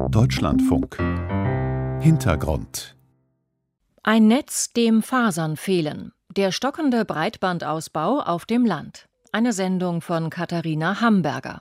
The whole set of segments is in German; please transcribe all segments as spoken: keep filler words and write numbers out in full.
Deutschlandfunk. Hintergrund. Ein Netz, dem Fasern fehlen. Der stockende Breitbandausbau auf dem Land. Eine Sendung von Katharina Hamberger.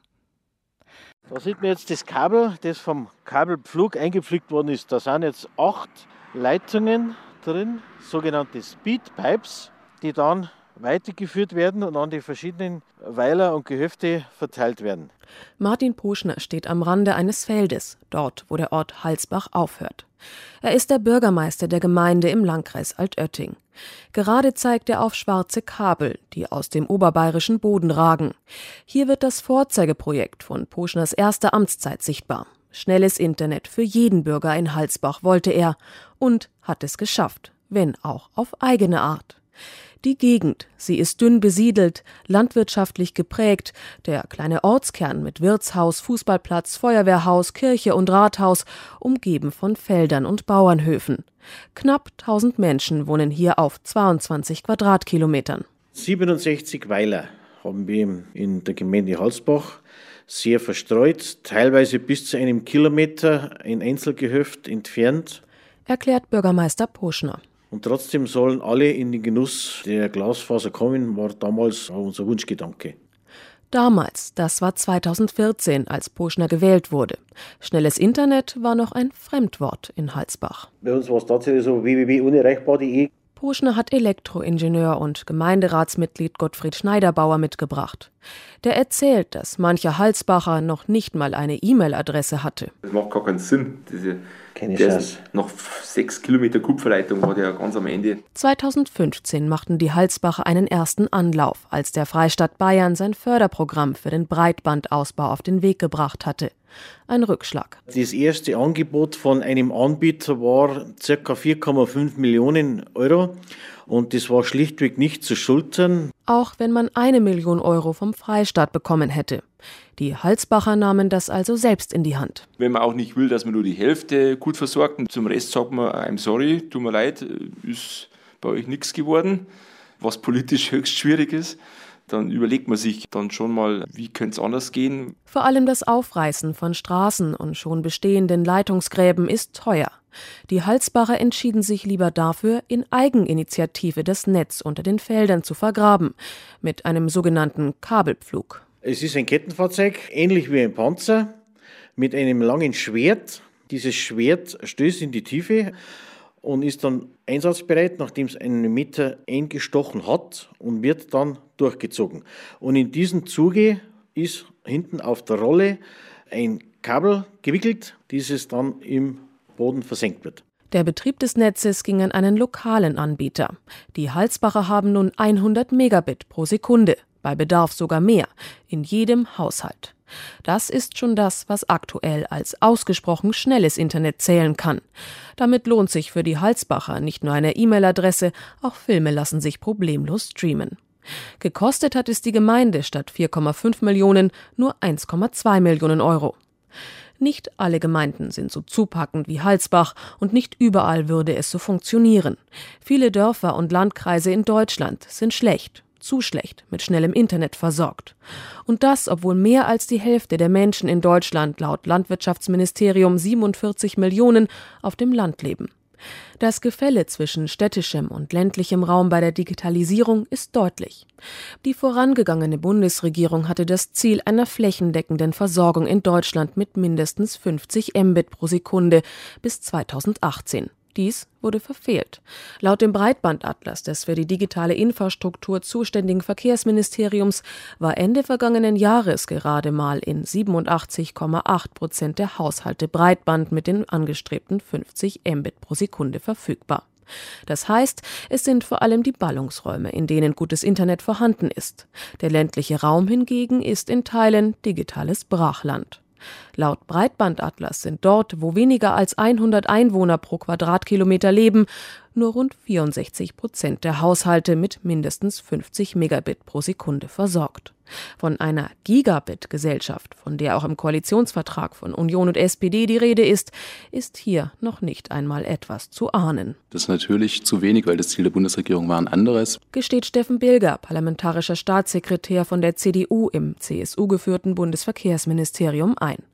Da sieht man jetzt das Kabel, das vom Kabelpflug eingepflückt worden ist. Da sind jetzt acht Leitungen drin, sogenannte Speedpipes, die dann weitergeführt werden und an die verschiedenen Weiler und Gehöfte verteilt werden. Martin Poschner steht am Rande eines Feldes, dort, wo der Ort Halsbach aufhört. Er ist der Bürgermeister der Gemeinde im Landkreis Altötting. Gerade zeigt er auf schwarze Kabel, die aus dem oberbayerischen Boden ragen. Hier wird das Vorzeigeprojekt von Poschners erster Amtszeit sichtbar. Schnelles Internet für jeden Bürger in Halsbach wollte er und hat es geschafft, wenn auch auf eigene Art. Die Gegend, sie ist dünn besiedelt, landwirtschaftlich geprägt. Der kleine Ortskern mit Wirtshaus, Fußballplatz, Feuerwehrhaus, Kirche und Rathaus, umgeben von Feldern und Bauernhöfen. Knapp tausend Menschen wohnen hier auf zweiundzwanzig Quadratkilometern. siebenundsechzig Weiler haben wir in der Gemeinde Halsbach, sehr verstreut, teilweise bis zu einem Kilometer ein Einzelgehöft entfernt, erklärt Bürgermeister Poschner. Und trotzdem sollen alle in den Genuss der Glasfaser kommen, war damals unser Wunschgedanke. Damals, das war zweitausendvierzehn, als Poschner gewählt wurde. Schnelles Internet war noch ein Fremdwort in Halsbach. Bei uns war es tatsächlich so w w w punkt unerreichbar punkt de. Poschner hat Elektroingenieur und Gemeinderatsmitglied Gottfried Schneiderbauer mitgebracht. Der erzählt, dass mancher Halsbacher noch nicht mal eine E-Mail-Adresse hatte. Das macht gar keinen Sinn. Diese, Keine der Chance. ist noch sechs Kilometer Kupferleitung war der ganz am Ende. zweitausendfünfzehn machten die Halsbacher einen ersten Anlauf, als der Freistaat Bayern sein Förderprogramm für den Breitbandausbau auf den Weg gebracht hatte. Ein Rückschlag. Das erste Angebot von einem Anbieter war ca. vier Komma fünf Millionen Euro und das war schlichtweg nicht zu schultern. Auch wenn man eine Million Euro vom Freistaat bekommen hätte. Die Halsbacher nahmen das also selbst in die Hand. Wenn man auch nicht will, dass man nur die Hälfte gut versorgt und zum Rest sagt man, I'm sorry, tut mir leid, ist bei euch nichts geworden, was politisch höchst schwierig ist. Dann überlegt man sich dann schon mal, wie könnte es anders gehen. Vor allem das Aufreißen von Straßen und schon bestehenden Leitungsgräben ist teuer. Die Halsbacher entschieden sich lieber dafür, in Eigeninitiative das Netz unter den Feldern zu vergraben, mit einem sogenannten Kabelpflug. Es ist ein Kettenfahrzeug, ähnlich wie ein Panzer, mit einem langen Schwert. Dieses Schwert stößt in die Tiefe und ist dann einsatzbereit, nachdem es einen Meter eingestochen hat und wird dann durchgezogen. Und in diesem Zuge ist hinten auf der Rolle ein Kabel gewickelt, dieses dann im Boden versenkt wird. Der Betrieb des Netzes ging an einen lokalen Anbieter. Die Halsbacher haben nun hundert Megabit pro Sekunde, bei Bedarf sogar mehr, in jedem Haushalt. Das ist schon das, was aktuell als ausgesprochen schnelles Internet zählen kann. Damit lohnt sich für die Halsbacher nicht nur eine E-Mail-Adresse, auch Filme lassen sich problemlos streamen. Gekostet hat es die Gemeinde statt vier Komma fünf Millionen nur eins Komma zwei Millionen Euro. Nicht alle Gemeinden sind so zupackend wie Halsbach und nicht überall würde es so funktionieren. Viele Dörfer und Landkreise in Deutschland sind schlecht. Zu schlecht mit schnellem Internet versorgt. Und das, obwohl mehr als die Hälfte der Menschen in Deutschland laut Landwirtschaftsministerium siebenundvierzig Millionen auf dem Land leben. Das Gefälle zwischen städtischem und ländlichem Raum bei der Digitalisierung ist deutlich. Die vorangegangene Bundesregierung hatte das Ziel einer flächendeckenden Versorgung in Deutschland mit mindestens fünfzig Mbit pro Sekunde bis zweitausendachtzehn. Dies wurde verfehlt. Laut dem Breitbandatlas des für die digitale Infrastruktur zuständigen Verkehrsministeriums war Ende vergangenen Jahres gerade mal in siebenundachtzig Komma acht Prozent der Haushalte Breitband mit den angestrebten fünfzig Mbit pro Sekunde verfügbar. Das heißt, es sind vor allem die Ballungsräume, in denen gutes Internet vorhanden ist. Der ländliche Raum hingegen ist in Teilen digitales Brachland. Laut Breitbandatlas sind dort, wo weniger als hundert Einwohner pro Quadratkilometer leben, nur rund vierundsechzig Prozent der Haushalte mit mindestens fünfzig Megabit pro Sekunde versorgt. Von einer Gigabit-Gesellschaft, von der auch im Koalitionsvertrag von Union und S P D die Rede ist, ist hier noch nicht einmal etwas zu ahnen. Das ist natürlich zu wenig, weil das Ziel der Bundesregierung war ein anderes, gesteht Steffen Bilger, parlamentarischer Staatssekretär von der C D U im C S U-geführten Bundesverkehrsministerium, ein.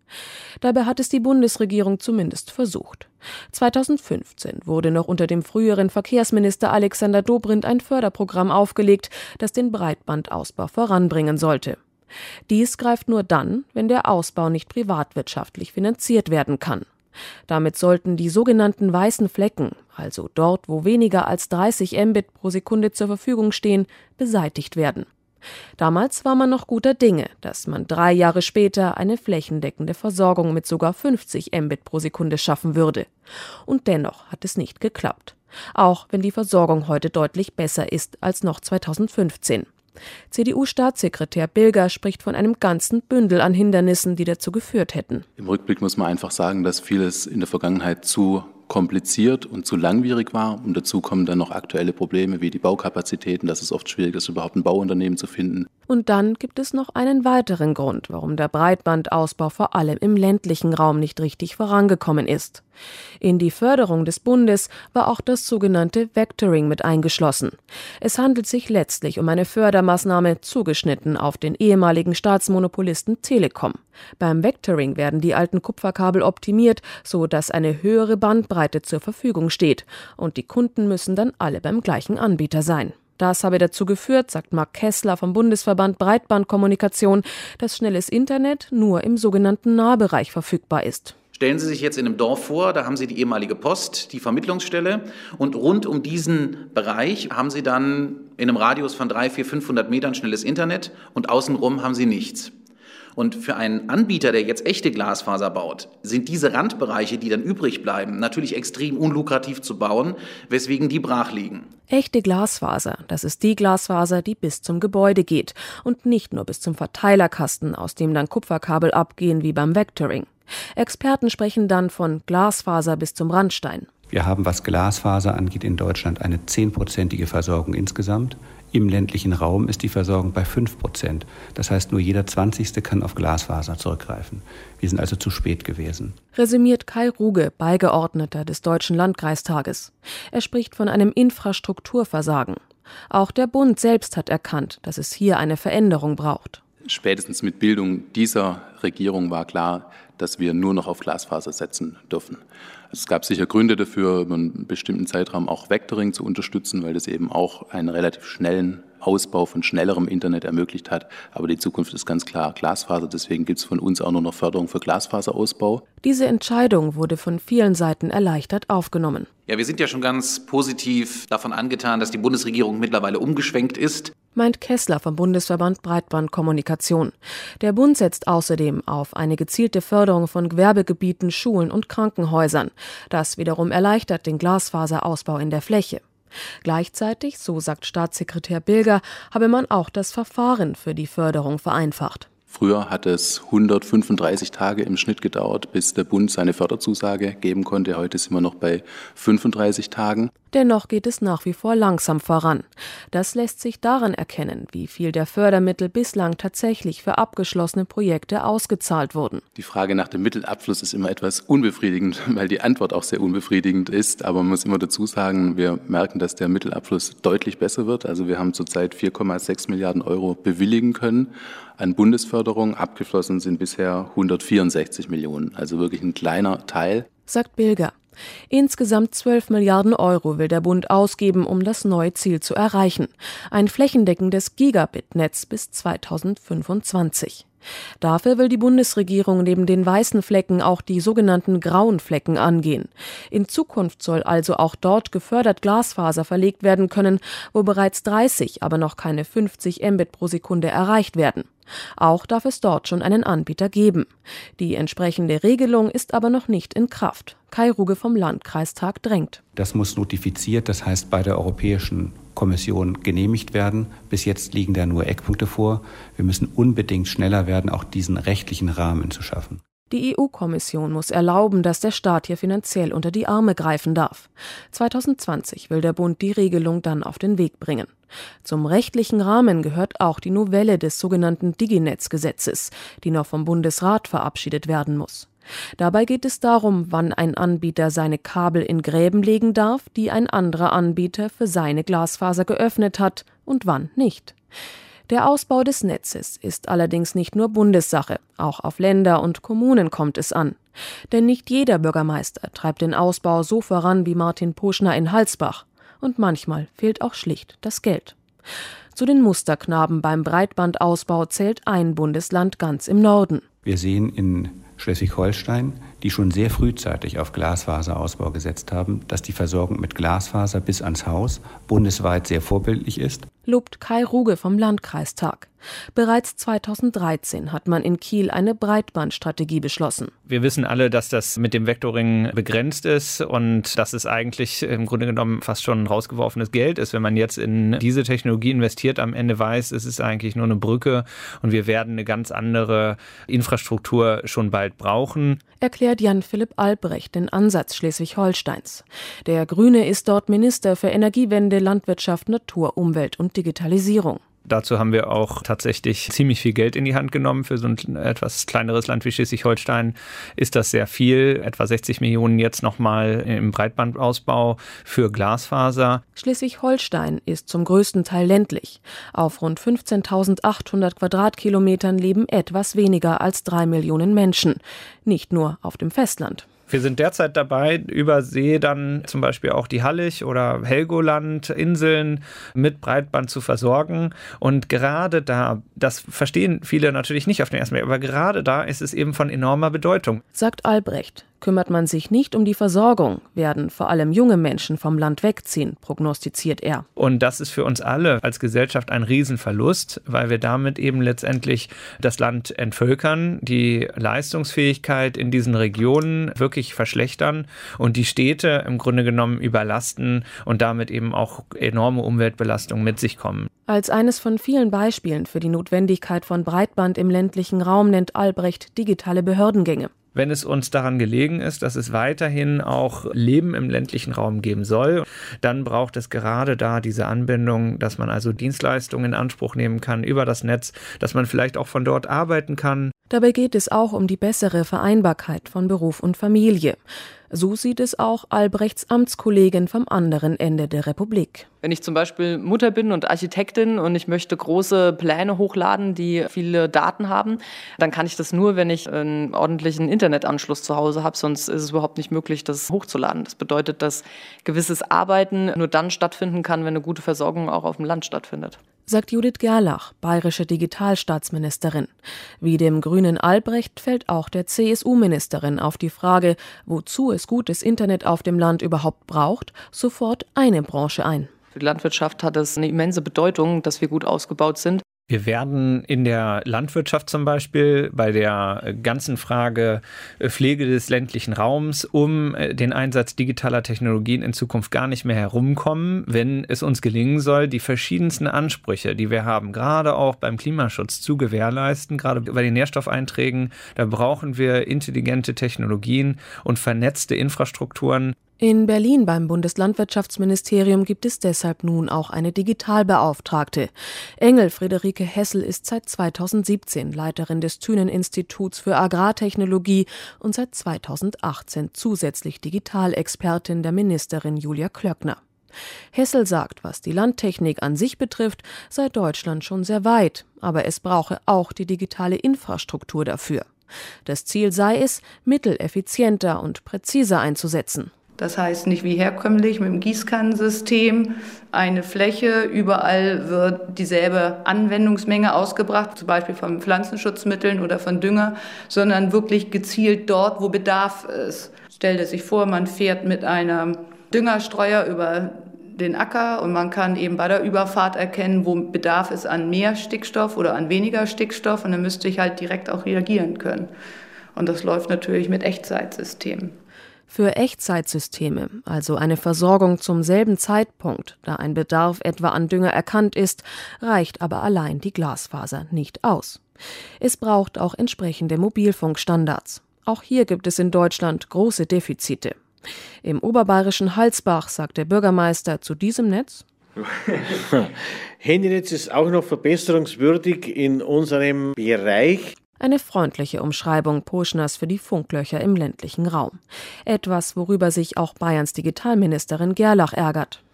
Dabei hat es die Bundesregierung zumindest versucht. zweitausendfünfzehn wurde noch unter dem früheren Verkehrsminister Alexander Dobrindt ein Förderprogramm aufgelegt, das den Breitbandausbau voranbringen sollte. Dies greift nur dann, wenn der Ausbau nicht privatwirtschaftlich finanziert werden kann. Damit sollten die sogenannten weißen Flecken, also dort, wo weniger als dreißig Mbit pro Sekunde zur Verfügung stehen, beseitigt werden. Damals war man noch guter Dinge, dass man drei Jahre später eine flächendeckende Versorgung mit sogar fünfzig Mbit pro Sekunde schaffen würde. Und dennoch hat es nicht geklappt. Auch wenn die Versorgung heute deutlich besser ist als noch zweitausendfünfzehn. C D U-Staatssekretär Bilger spricht von einem ganzen Bündel an Hindernissen, die dazu geführt hätten. Im Rückblick muss man einfach sagen, dass vieles in der Vergangenheit zu kompliziert und zu langwierig war. Und dazu kommen dann noch aktuelle Probleme wie die Baukapazitäten, dass es oft schwierig ist, überhaupt ein Bauunternehmen zu finden. Und dann gibt es noch einen weiteren Grund, warum der Breitbandausbau vor allem im ländlichen Raum nicht richtig vorangekommen ist. In die Förderung des Bundes war auch das sogenannte Vectoring mit eingeschlossen. Es handelt sich letztlich um eine Fördermaßnahme zugeschnitten auf den ehemaligen Staatsmonopolisten Telekom. Beim Vectoring werden die alten Kupferkabel optimiert, so dass eine höhere Bandbreite zur Verfügung steht, und die Kunden müssen dann alle beim gleichen Anbieter sein. Das habe dazu geführt, sagt Marc Kessler vom Bundesverband Breitbandkommunikation, dass schnelles Internet nur im sogenannten Nahbereich verfügbar ist. Stellen Sie sich jetzt in einem Dorf vor, da haben Sie die ehemalige Post, die Vermittlungsstelle, und rund um diesen Bereich haben Sie dann in einem Radius von dreihundert, vierhundert, fünfhundert Metern schnelles Internet und außenrum haben Sie nichts. Und für einen Anbieter, der jetzt echte Glasfaser baut, sind diese Randbereiche, die dann übrig bleiben, natürlich extrem unlukrativ zu bauen, weswegen die brach liegen. Echte Glasfaser, das ist die Glasfaser, die bis zum Gebäude geht und nicht nur bis zum Verteilerkasten, aus dem dann Kupferkabel abgehen wie beim Vectoring. Experten sprechen dann von Glasfaser bis zum Randstein. Wir haben, was Glasfaser angeht, in Deutschland eine zehnprozentige Versorgung insgesamt. Im ländlichen Raum ist die Versorgung bei fünf Prozent. Das heißt, nur jeder Zwanzigste kann auf Glasfaser zurückgreifen. Wir sind also zu spät gewesen. Resümiert Kai Ruge, Beigeordneter des Deutschen Landkreistages. Er spricht von einem Infrastrukturversagen. Auch der Bund selbst hat erkannt, dass es hier eine Veränderung braucht. Spätestens mit Bildung dieser Regierung war klar, dass wir nur noch auf Glasfaser setzen dürfen. Es gab sicher Gründe dafür, über einen bestimmten Zeitraum auch Vectoring zu unterstützen, weil das eben auch einen relativ schnellen Ausbau von schnellerem Internet ermöglicht hat. Aber die Zukunft ist ganz klar Glasfaser. Deswegen gibt es von uns auch nur noch Förderung für Glasfaserausbau. Diese Entscheidung wurde von vielen Seiten erleichtert aufgenommen. Ja, wir sind ja schon ganz positiv davon angetan, dass die Bundesregierung mittlerweile umgeschwenkt ist. Meint Kessler vom Bundesverband Breitbandkommunikation. Der Bund setzt außerdem auf eine gezielte Förderung von Gewerbegebieten, Schulen und Krankenhäusern. Das wiederum erleichtert den Glasfaserausbau in der Fläche. Gleichzeitig, so sagt Staatssekretär Bilger, habe man auch das Verfahren für die Förderung vereinfacht. Früher hat es hundertfünfunddreißig Tage im Schnitt gedauert, bis der Bund seine Förderzusage geben konnte. Heute sind wir noch bei fünfunddreißig Tagen. Dennoch geht es nach wie vor langsam voran. Das lässt sich daran erkennen, wie viel der Fördermittel bislang tatsächlich für abgeschlossene Projekte ausgezahlt wurden. Die Frage nach dem Mittelabfluss ist immer etwas unbefriedigend, weil die Antwort auch sehr unbefriedigend ist. Aber man muss immer dazu sagen, wir merken, dass der Mittelabfluss deutlich besser wird. Also wir haben zurzeit vier Komma sechs Milliarden Euro bewilligen können an Bundesförderung. Abgeflossen sind bisher hundertvierundsechzig Millionen, also wirklich ein kleiner Teil. Sagt Bilger. Insgesamt zwölf Milliarden Euro will der Bund ausgeben, um das neue Ziel zu erreichen. Ein flächendeckendes Gigabit-Netz bis zweitausendfünfundzwanzig. Dafür will die Bundesregierung neben den weißen Flecken auch die sogenannten grauen Flecken angehen. In Zukunft soll also auch dort gefördert Glasfaser verlegt werden können, wo bereits dreißig, aber noch keine fünfzig Mbit pro Sekunde erreicht werden. Auch darf es dort schon einen Anbieter geben. Die entsprechende Regelung ist aber noch nicht in Kraft. Kai Ruge vom Landkreistag drängt. Das muss notifiziert, das heißt bei der Europäischen Kommission genehmigt werden. Bis jetzt liegen da nur Eckpunkte vor. Wir müssen unbedingt schneller werden, auch diesen rechtlichen Rahmen zu schaffen. Die E U-Kommission muss erlauben, dass der Staat hier finanziell unter die Arme greifen darf. zweitausendzwanzig will der Bund die Regelung dann auf den Weg bringen. Zum rechtlichen Rahmen gehört auch die Novelle des sogenannten Diginetz-Gesetzes, die noch vom Bundesrat verabschiedet werden muss. Dabei geht es darum, wann ein Anbieter seine Kabel in Gräben legen darf, die ein anderer Anbieter für seine Glasfaser geöffnet hat, und wann nicht. Der Ausbau des Netzes ist allerdings nicht nur Bundessache. Auch auf Länder und Kommunen kommt es an. Denn nicht jeder Bürgermeister treibt den Ausbau so voran wie Martin Poschner in Halsbach. Und manchmal fehlt auch schlicht das Geld. Zu den Musterknaben beim Breitbandausbau zählt ein Bundesland ganz im Norden. Wir sehen in Schleswig-Holstein, die schon sehr frühzeitig auf Glasfaserausbau gesetzt haben, dass die Versorgung mit Glasfaser bis ans Haus bundesweit sehr vorbildlich ist. Lobt Kai Ruge vom Landkreistag. Bereits zweitausenddreizehn hat man in Kiel eine Breitbandstrategie beschlossen. Wir wissen alle, dass das mit dem Vectoring begrenzt ist und dass es eigentlich im Grunde genommen fast schon rausgeworfenes Geld ist. Wenn man jetzt in diese Technologie investiert, am Ende weiß, es ist eigentlich nur eine Brücke und wir werden eine ganz andere Infrastruktur schon bald brauchen. Erklärt Jan-Philipp Albrecht den Ansatz Schleswig-Holsteins. Der Grüne ist dort Minister für Energiewende, Landwirtschaft, Natur, Umwelt und Digitalisierung. Dazu haben wir auch tatsächlich ziemlich viel Geld in die Hand genommen. Für so ein etwas kleineres Land wie Schleswig-Holstein ist das sehr viel. Etwa sechzig Millionen jetzt nochmal im Breitbandausbau für Glasfaser. Schleswig-Holstein ist zum größten Teil ländlich. Auf rund fünfzehntausendachthundert Quadratkilometern leben etwas weniger als drei Millionen Menschen. Nicht nur auf dem Festland. Wir sind derzeit dabei, über See dann zum Beispiel auch die Hallig oder Helgoland, Inseln mit Breitband zu versorgen. Und gerade da, das verstehen viele natürlich nicht auf den ersten Blick, aber gerade da ist es eben von enormer Bedeutung. Sagt Albrecht. Kümmert man sich nicht um die Versorgung, werden vor allem junge Menschen vom Land wegziehen, prognostiziert er. Und das ist für uns alle als Gesellschaft ein Riesenverlust, weil wir damit eben letztendlich das Land entvölkern, die Leistungsfähigkeit in diesen Regionen wirklich verschlechtern und die Städte im Grunde genommen überlasten und damit eben auch enorme Umweltbelastungen mit sich kommen. Als eines von vielen Beispielen für die Notwendigkeit von Breitband im ländlichen Raum nennt Albrecht digitale Behördengänge. Wenn es uns daran gelegen ist, dass es weiterhin auch Leben im ländlichen Raum geben soll, dann braucht es gerade da diese Anbindung, dass man also Dienstleistungen in Anspruch nehmen kann über das Netz, dass man vielleicht auch von dort arbeiten kann. Dabei geht es auch um die bessere Vereinbarkeit von Beruf und Familie. So sieht es auch Albrechts Amtskollegin vom anderen Ende der Republik. Wenn ich zum Beispiel Mutter bin und Architektin und ich möchte große Pläne hochladen, die viele Daten haben, dann kann ich das nur, wenn ich einen ordentlichen Internetanschluss zu Hause habe, sonst ist es überhaupt nicht möglich, das hochzuladen. Das bedeutet, dass gewisses Arbeiten nur dann stattfinden kann, wenn eine gute Versorgung auch auf dem Land stattfindet. Sagt Judith Gerlach, bayerische Digitalstaatsministerin. Wie dem grünen Albrecht fällt auch der C S U-Ministerin auf die Frage, wozu es gutes Internet auf dem Land überhaupt braucht, sofort eine Branche ein. Für die Landwirtschaft hat es eine immense Bedeutung, dass wir gut ausgebaut sind. Wir werden in der Landwirtschaft zum Beispiel bei der ganzen Frage Pflege des ländlichen Raums um den Einsatz digitaler Technologien in Zukunft gar nicht mehr herumkommen, wenn es uns gelingen soll, die verschiedensten Ansprüche, die wir haben, gerade auch beim Klimaschutz zu gewährleisten, gerade bei den Nährstoffeinträgen. Da brauchen wir intelligente Technologien und vernetzte Infrastrukturen. In Berlin beim Bundeslandwirtschaftsministerium gibt es deshalb nun auch eine Digitalbeauftragte. Engel Friederike Hessel ist seit zweitausendsiebzehn Leiterin des Thünen-Instituts für Agrartechnologie und seit zweitausendachtzehn zusätzlich Digitalexpertin der Ministerin Julia Klöckner. Hessel sagt, was die Landtechnik an sich betrifft, sei Deutschland schon sehr weit, aber es brauche auch die digitale Infrastruktur dafür. Das Ziel sei es, Mittel effizienter und präziser einzusetzen. Das heißt nicht wie herkömmlich mit dem Gießkannensystem eine Fläche, überall wird dieselbe Anwendungsmenge ausgebracht, zum Beispiel von Pflanzenschutzmitteln oder von Dünger, sondern wirklich gezielt dort, wo Bedarf ist. Stellt es sich vor, man fährt mit einem Düngerstreuer über den Acker und man kann eben bei der Überfahrt erkennen, wo Bedarf ist an mehr Stickstoff oder an weniger Stickstoff und dann müsste ich halt direkt auch reagieren können. Und das läuft natürlich mit Echtzeitsystemen. Für Echtzeitsysteme, also eine Versorgung zum selben Zeitpunkt, da ein Bedarf etwa an Dünger erkannt ist, reicht aber allein die Glasfaser nicht aus. Es braucht auch entsprechende Mobilfunkstandards. Auch hier gibt es in Deutschland große Defizite. Im oberbayerischen Halsbach sagt der Bürgermeister zu diesem Netz: Handynetz ist auch noch verbesserungswürdig in unserem Bereich. Eine freundliche Umschreibung Poschners für die Funklöcher im ländlichen Raum. Etwas, worüber sich auch Bayerns Digitalministerin Gerlach ärgert.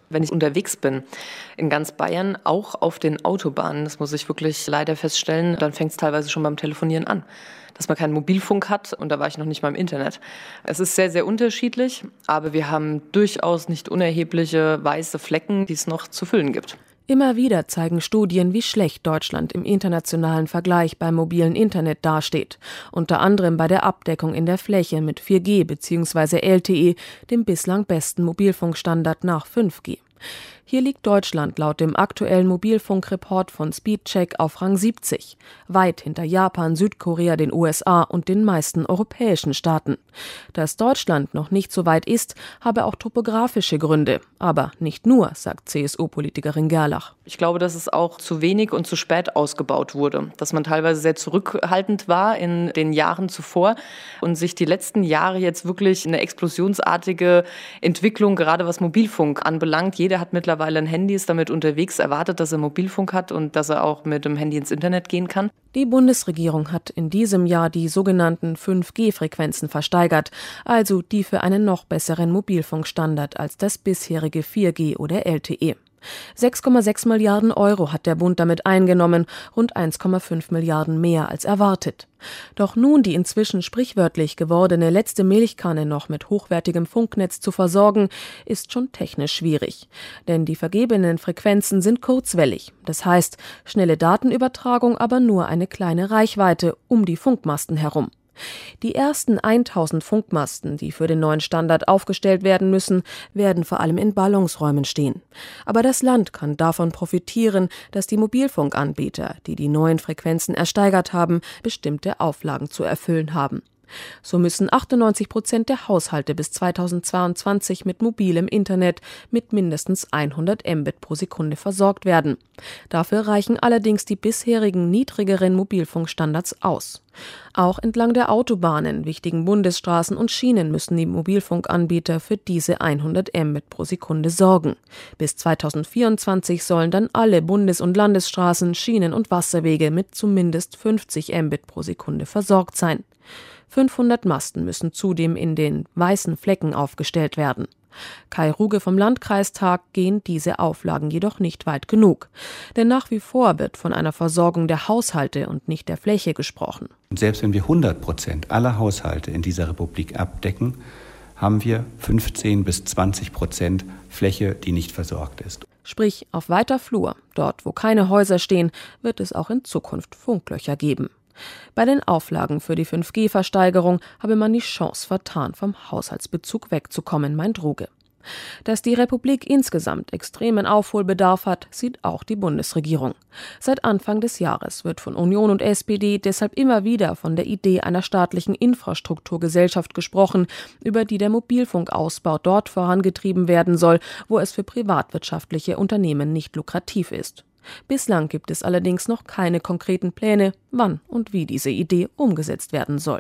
Wenn ich unterwegs bin, in ganz Bayern, auch auf den Autobahnen, das muss ich wirklich leider feststellen, dann fängt es teilweise schon beim Telefonieren an, dass man keinen Mobilfunk hat und da war ich noch nicht mal im Internet. Es ist sehr, sehr unterschiedlich, aber wir haben durchaus nicht unerhebliche weiße Flecken, die es noch zu füllen gibt. Immer wieder zeigen Studien, wie schlecht Deutschland im internationalen Vergleich beim mobilen Internet dasteht. Unter anderem bei der Abdeckung in der Fläche mit vier G bzw. L T E, dem bislang besten Mobilfunkstandard nach fünf G. Hier liegt Deutschland laut dem aktuellen Mobilfunkreport von Speedcheck auf Rang siebzig, weit hinter Japan, Südkorea, den U S A und den meisten europäischen Staaten. Dass Deutschland noch nicht so weit ist, habe auch topografische Gründe, aber nicht nur, sagt C S U-Politikerin Gerlach. Ich glaube, dass es auch zu wenig und zu spät ausgebaut wurde, dass man teilweise sehr zurückhaltend war in den Jahren zuvor und sich die letzten Jahre jetzt wirklich eine explosionsartige Entwicklung, gerade was Mobilfunk anbelangt. Jeder hat mittlerweile weil ein Handy ist damit unterwegs, erwartet, dass er Mobilfunk hat und dass er auch mit dem Handy ins Internet gehen kann. Die Bundesregierung hat in diesem Jahr die sogenannten fünf G Frequenzen versteigert, also die für einen noch besseren Mobilfunkstandard als das bisherige vier G oder L T E. sechs Komma sechs Milliarden Euro hat der Bund damit eingenommen, rund eins Komma fünf Milliarden mehr als erwartet. Doch nun die inzwischen sprichwörtlich gewordene letzte Milchkanne noch mit hochwertigem Funknetz zu versorgen, ist schon technisch schwierig. Denn die vergebenen Frequenzen sind kurzwellig, das heißt schnelle Datenübertragung, aber nur eine kleine Reichweite um die Funkmasten herum. Die ersten tausend Funkmasten, die für den neuen Standard aufgestellt werden müssen, werden vor allem in Ballungsräumen stehen. Aber das Land kann davon profitieren, dass die Mobilfunkanbieter, die die neuen Frequenzen ersteigert haben, bestimmte Auflagen zu erfüllen haben. So müssen achtundneunzig Prozent der Haushalte bis zweitausendzweiundzwanzig mit mobilem Internet mit mindestens hundert Mbit pro Sekunde versorgt werden. Dafür reichen allerdings die bisherigen niedrigeren Mobilfunkstandards aus. Auch entlang der Autobahnen, wichtigen Bundesstraßen und Schienen müssen die Mobilfunkanbieter für diese hundert Mbit pro Sekunde sorgen. Bis zweitausendvierundzwanzig sollen dann alle Bundes- und Landesstraßen, Schienen und Wasserwege mit zumindest fünfzig Mbit pro Sekunde versorgt sein. fünfhundert Masten müssen zudem in den weißen Flecken aufgestellt werden. Kai Ruge vom Landkreistag gehen diese Auflagen jedoch nicht weit genug. Denn nach wie vor wird von einer Versorgung der Haushalte und nicht der Fläche gesprochen. Und selbst wenn wir hundert Prozent aller Haushalte in dieser Republik abdecken, haben wir fünfzehn bis zwanzig Prozent Fläche, die nicht versorgt ist. Sprich, auf weiter Flur, dort wo keine Häuser stehen, wird es auch in Zukunft Funklöcher geben. Bei den Auflagen für die fünf G Versteigerung habe man die Chance vertan, vom Haushaltsbezug wegzukommen, meint Ruge. Dass die Republik insgesamt extremen Aufholbedarf hat, sieht auch die Bundesregierung. Seit Anfang des Jahres wird von Union und S P D deshalb immer wieder von der Idee einer staatlichen Infrastrukturgesellschaft gesprochen, über die der Mobilfunkausbau dort vorangetrieben werden soll, wo es für privatwirtschaftliche Unternehmen nicht lukrativ ist. Bislang gibt es allerdings noch keine konkreten Pläne, wann und wie diese Idee umgesetzt werden soll.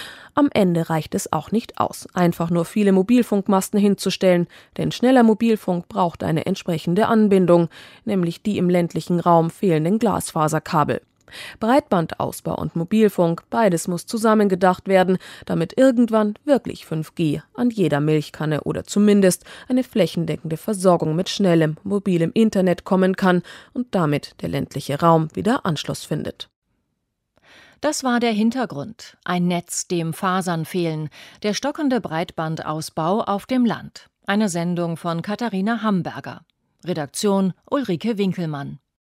Am Ende reicht es auch nicht aus, einfach nur viele Mobilfunkmasten hinzustellen, denn schneller Mobilfunk braucht eine entsprechende Anbindung, nämlich die im ländlichen Raum fehlenden Glasfaserkabel. Breitbandausbau und Mobilfunk, beides muss zusammengedacht werden, damit irgendwann wirklich fünf G an jeder Milchkanne oder zumindest eine flächendeckende Versorgung mit schnellem, mobilem Internet kommen kann und damit der ländliche Raum wieder Anschluss findet. Das war der Hintergrund. Ein Netz, dem Fasern fehlen. Der stockende Breitbandausbau auf dem Land. Eine Sendung von Katharina Hamburger. Redaktion Ulrike Winkelmann.